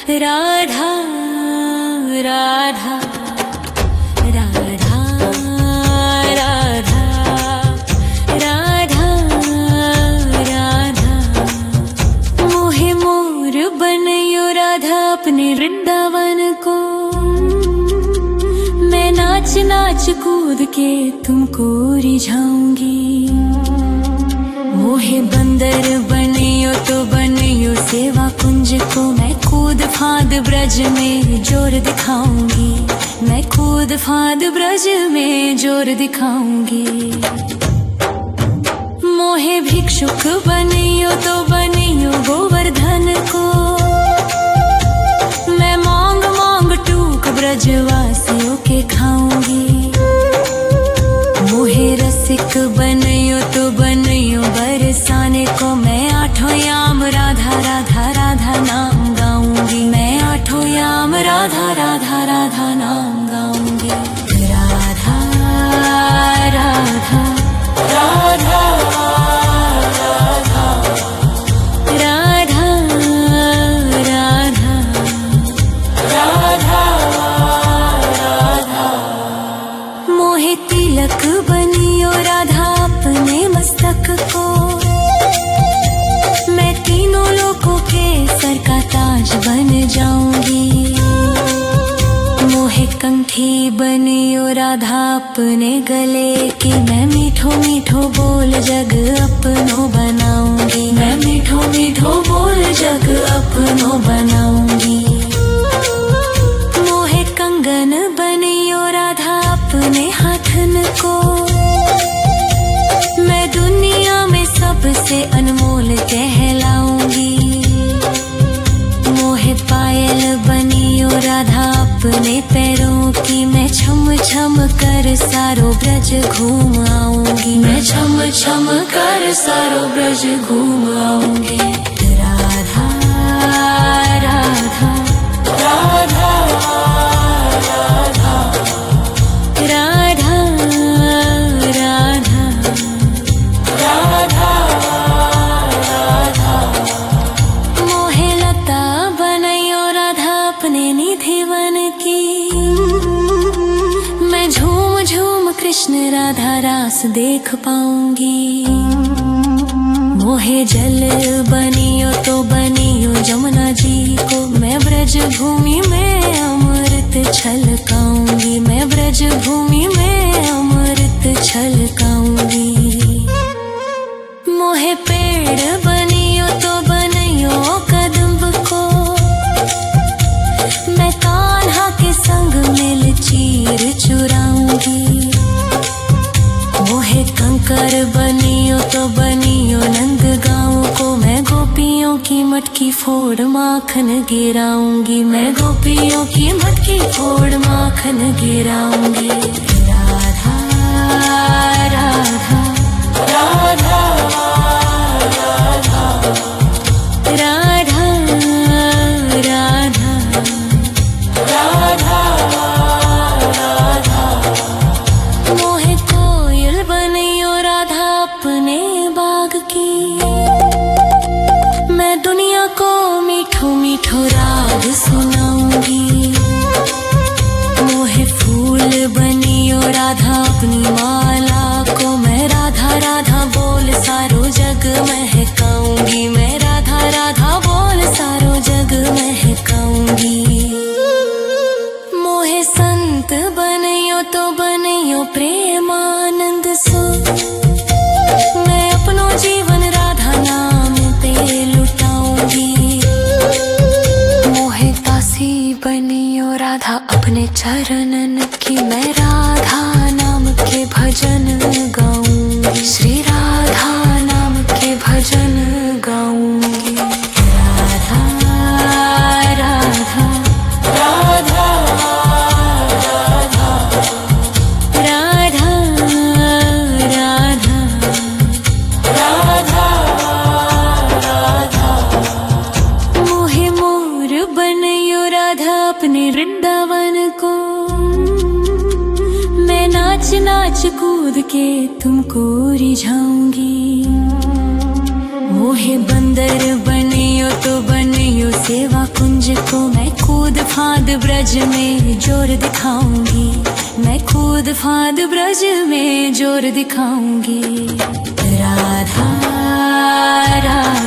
राधा राधा राधा राधा राधा राधा मोहे मोर बनयो राधा अपने वृंदावन को। मैं नाच नाच कूद के तुमको रिझाऊंगी। मोहे बंदर बनियो तो बनियो सेवा कुंज को। मैं कूद फांद ब्रज में जोर दिखाऊंगी। मैं कूद फांद ब्रज में जोर दिखाऊंगी। मोहे भिक्षुक बनियो तो बनियो गोवर्धन को। मैं मांग मांग टूक ब्रजवासियों के खाऊंगी। मोहे रसिक बनियो तो बनियो बरसाने को। मैं आठों याम राधा राधा राधा नाम गाऊंगी। मैं आठों याम राधा राधा राधा नाम गाऊंगी। राधा राधा राधा राधा राधा राधा राधा राधा मोहे तिलक बनियो राधा अपने मस्तक को। मैं तीनों लोगों के सर का ताज बन जाऊंगी। मोहे कंठी बनियो राधा अपने गले की। मैं मीठो मीठो बोल जग अपनो बनाऊंगी। मैं मीठो मीठो बोल जग अपनो बनाऊंगी। मोहे कंगन बनियो राधा अपने हाथन को। मैं दुनिया में सबसे अनमोल कहलाऊंगी। मोहे पायल बनियो राधा अपने पैरों की। मैं छम छम कर सारो ब्रज घूम आऊंगी। मैं छम छम कर सारो ब्रज घूम आऊंगी। राधा राधा राधा राधा राधा राधा राधा राधा मोहे लता बनयो राधा अपने निधिवन की। मैं झूम झूम कृष्ण राधा रास देख पाऊंगी। मोहे जल बनियो तो बनियो जमुना जी को। मैं ब्रज भूमि में अमृत छलकाऊंगी। मैं ब्रज भूमि में अमृत छलकाऊंगी। मोहे पेड़ बनियो तो बनियो कदम्ब को। मैं कान्हा के संग मिल चीर चुराऊंगी। मोहे कंकर बनियो तो बनियो नंद गाँव को। मैं गोपियों की मटकी फोड़ माखन गिराऊंगी। मैं गोपियों की मटकी फोड़ माखन गिराऊंगी। राधा राधा राधा राधा राधा राधा राधा राधा मोहे कोयल बनियो राधा अपने बाग की। मैं दुनिया को मीठो मीठो राग सुनाऊंगी। मोहे फूल बनियो राधा अपनी माला को। मैं राधा राधा बोल सारो जग महकाऊंगी। मैं राधा राधा बोल सारो जग महकाऊंगी। मोहे संत बनियो तो बनियो प्रेमानंद सो। मैं अपनो जीवन राधा नाम पे लुटाऊंगी। मोहे दासी बनियो राधा अपने चरणन की। मैं राधा नाम के भजन गाऊंगी। श्री राधा नाम के भजन गाऊंगी। राधा राधा राधा राधा राधा राधा राधा राधा मोहे मोर बनयो राधा अपने वृंदावन को। मैं नाच नाच कूद के तुमको रिझाऊंगी। मोहे बंदर बनियो तो बनियो सेवा कुंज को। मैं फांद ब्रज में जोर दिखाऊंगी, मैं कूद फांद ब्रज में जोर दिखाऊंगी। राधा राधा